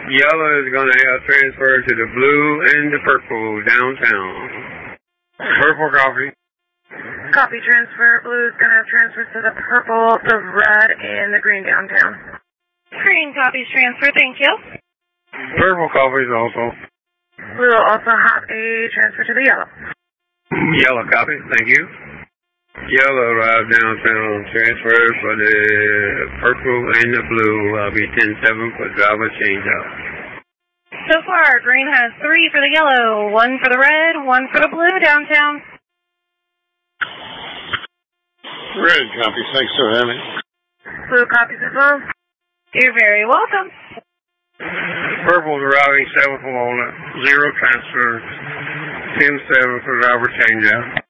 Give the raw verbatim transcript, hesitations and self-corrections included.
Yellow is going to have transfer to the blue and the purple downtown. Purple copy. Copy transfer. Blue is going to have transfers to the purple, the red, and the green downtown. Green copies transfer, thank you. Purple copies also. Blue will also have a transfer to the yellow. Yellow copy, thank you. Yellow arrived downtown transfer for the purple and the blue. I'll be ten seven for driver change out. So far, green has three for the yellow, one for the red, one for the blue downtown. Red copies, thanks for having. Blue copies as well. You're very welcome. Purple's arriving seven for zero transfer, ten seven for driver change out.